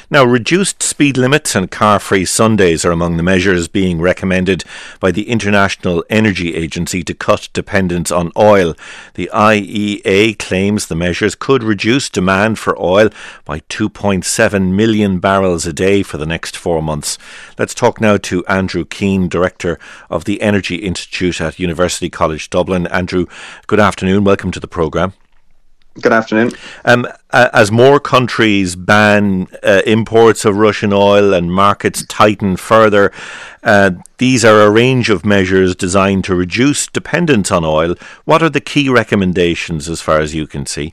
Now, reduced speed limits and car-free Sundays are among the measures being recommended by the International Energy Agency to cut dependence on oil. The IEA claims the measures could reduce demand for oil by 2.7 million barrels a day for the next 4 months. Let's talk now to Andrew Keane, Director of the Energy Institute at University College Dublin. Andrew, good afternoon. Welcome to the programme. Good afternoon. As more countries ban imports of Russian oil and markets tighten further, these are a range of measures designed to reduce dependence on oil. What are the key recommendations as far as you can see?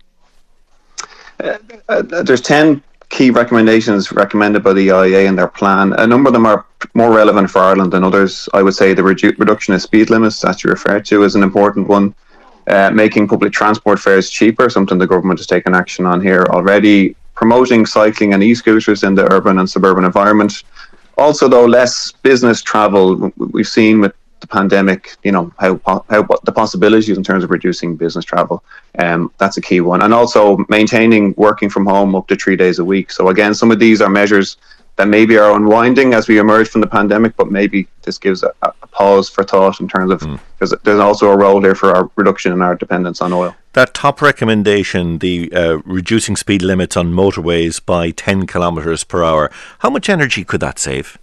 There's 10 key recommendations recommended by the IEA in their plan. A number of them are more relevant for Ireland than others. I would say the reduction of speed limits that you referred to is an important one. Making public transport fares cheaper, something the government has taken action on here already. Promoting cycling and e-scooters in the urban and suburban environment. Also, though, less business travel. We've seen with the pandemic, how the possibilities in terms of reducing business travel. That's a key one. And also maintaining working from home up to 3 days a week. So again, some of these are measures that maybe are unwinding as we emerge from the pandemic, but maybe this gives a pause for thought in terms of, because there's also a role here for our reduction in our dependence on oil. That top recommendation, the reducing speed limits on motorways by 10 kilometres per hour, how much energy could that save?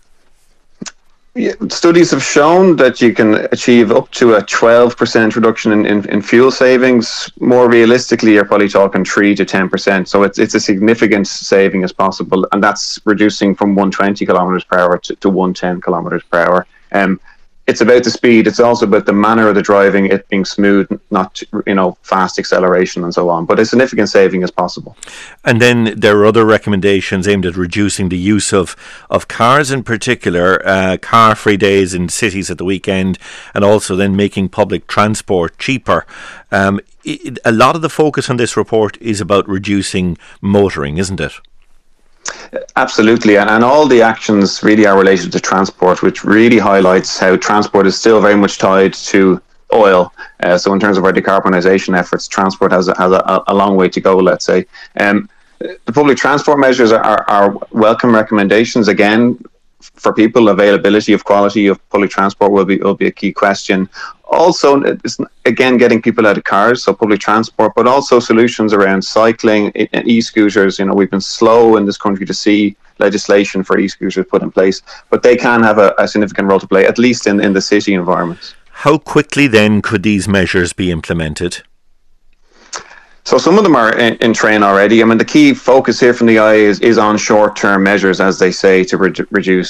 Yeah, studies have shown that you can achieve up to a 12% reduction in fuel savings. More realistically, you're probably talking 3 to 10%. So it's a significant saving as possible, and that's reducing from 120 kilometres per hour to 110 kilometres per hour. It's about the speed. It's also about the manner of the driving, it being smooth, not fast acceleration and so on. But a significant saving is possible. And then there are other recommendations aimed at reducing the use of cars in particular, car-free days in cities at the weekend, and also then making public transport cheaper. A lot of the focus on this report is about reducing motoring, isn't it? Absolutely, and all the actions really are related to transport, which really highlights how transport is still very much tied to oil. So in terms of our decarbonisation efforts, transport has a long way to go, let's say. The public transport measures are welcome recommendations. Again, for people, availability of quality of public transport will be a key question. Also, it's, again, getting people out of cars, so public transport, but also solutions around cycling and e-scooters. We've been slow in this country to see legislation for e-scooters put in place, but they can have a significant role to play, at least in the city environments. How quickly then could these measures be implemented? So some of them are in train already. I mean, the key focus here from the IEA is on short-term measures, as they say, to reduce,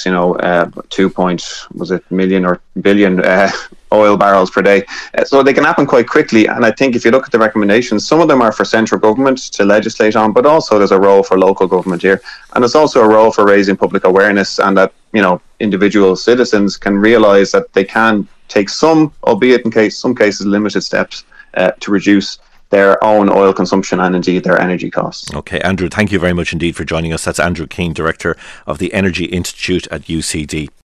2 million or billion oil barrels per day. So they can happen quite quickly. And I think if you look at the recommendations, some of them are for central government to legislate on, but also there's a role for local government here. And there's also a role for raising public awareness, and that, individual citizens can realise that they can take some, albeit in some cases limited steps, to reduce their own oil consumption and indeed their energy costs. Okay, Andrew, thank you very much indeed for joining us. That's Andrew Keane, Director of the Energy Institute at UCD.